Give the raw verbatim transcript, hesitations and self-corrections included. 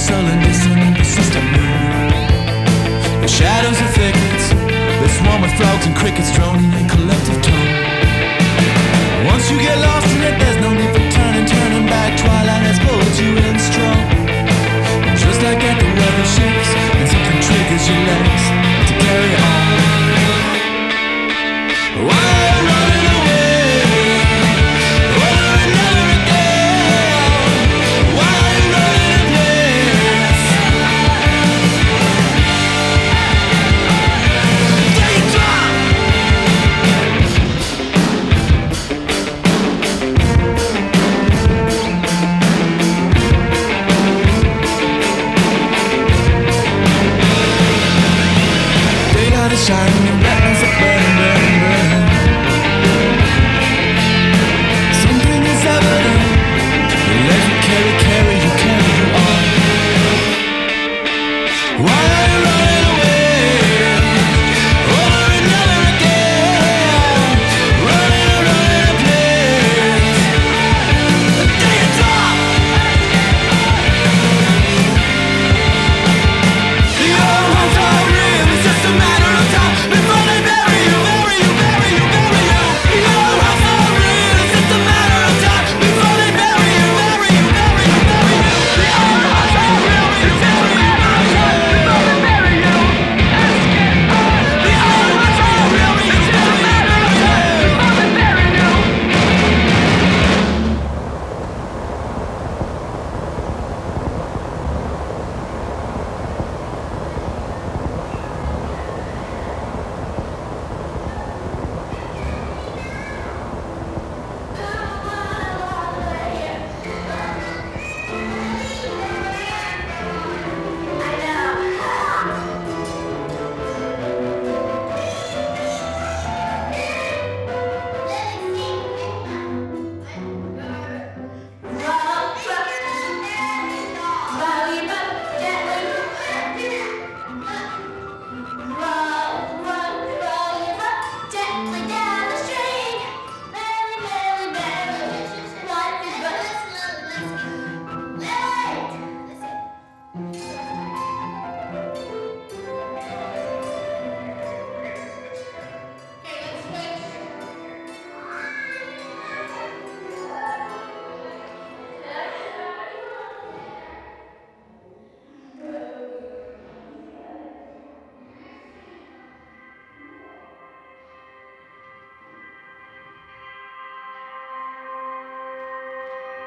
sullen, dissonant, persistent mood. The shadows of thickets, they swarm with frogs and crickets droning in collective tone. Once you get lost in it, there's no need for turning, turning back. Twilight has pulled you in strong. Just like at the weather shifts, and something triggers your legs to carry on. Why running away? Over and over again. Why running a place? Take a drop. Daylight is shining